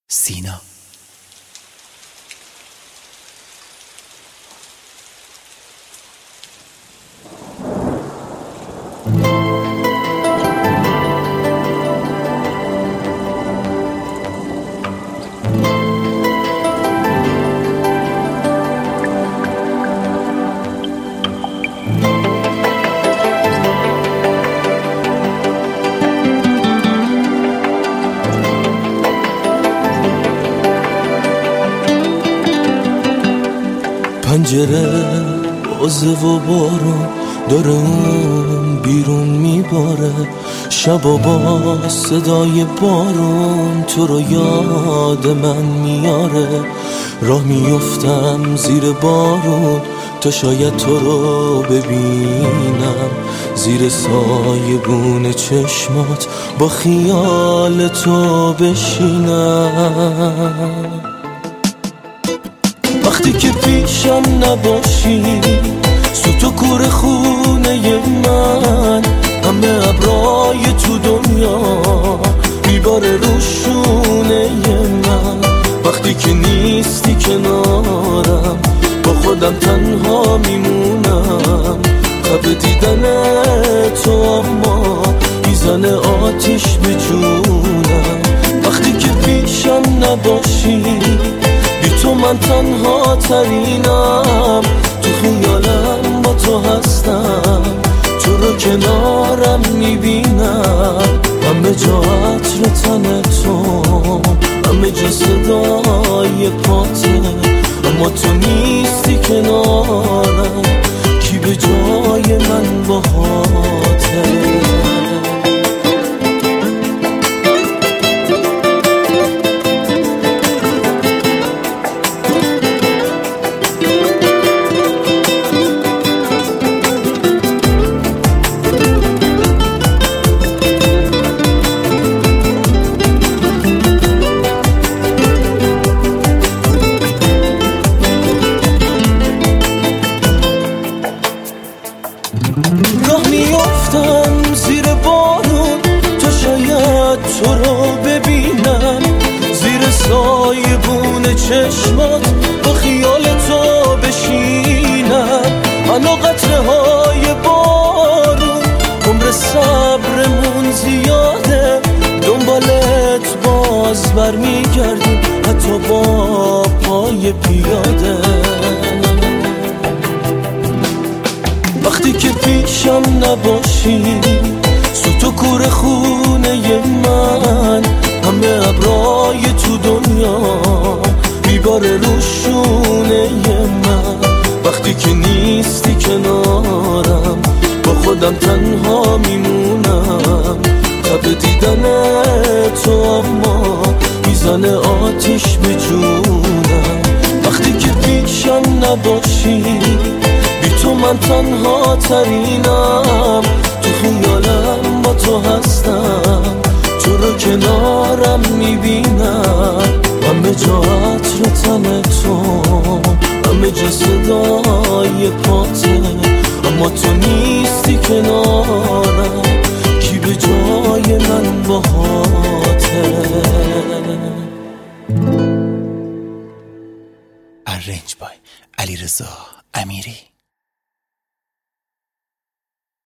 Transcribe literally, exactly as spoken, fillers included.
سینا. پنجره بازه و بارون داره اون بیرون میباره، شب و با صدای بارون تو رو یاد من میاره. راه میفتم زیر بارون تا شاید تو رو ببینم، زیر سایبون چشمات با خیال تو بشینم. وقتی که پیشم نباشی سوت و کور خونه من، همه ابرای تو دنیا میباره روشونه من. وقتی که نیستی کنارم با خودم تنها میمونم، قبل دیدن تو اما میزنه آتش به جونم. وقتی که پیشم نباشی بی تو من تنها ترینم، تو خیالم با تو هستم، تو رو کنارم میبینم. همه جا عطر تن تو، همه جا صدای پاته، اما تو نیستی کنارم، کی به جای من باهاته. راه میافتم زیر بارون تا شاید تو رو ببینم، زیر سایبون چشمات با خیال تو بشینم. منو قطره های بارون عمر صبرمون زیاده، دنبالت باز برمیگردیم حتی با پای پیاده. وقتی که پیشم نباشی سوت و کور خونه من، همه ابرای تو دنیا میباره روشونه من. وقتی که نیستی کنارم با خودم تنها میمونم، قبل دیدن تو اما میزنه آتش به جونم. وقتی که پیشم نباشی تو من تنها ترینم، تو خیالم با تو هستم، تو رو کنارم میبینم. همه جا عطر تن تو، همه جا صدای پاته، اما تو نیستی کنارم، کی به جای من باهاته. ارنج بای علیرضا امیری.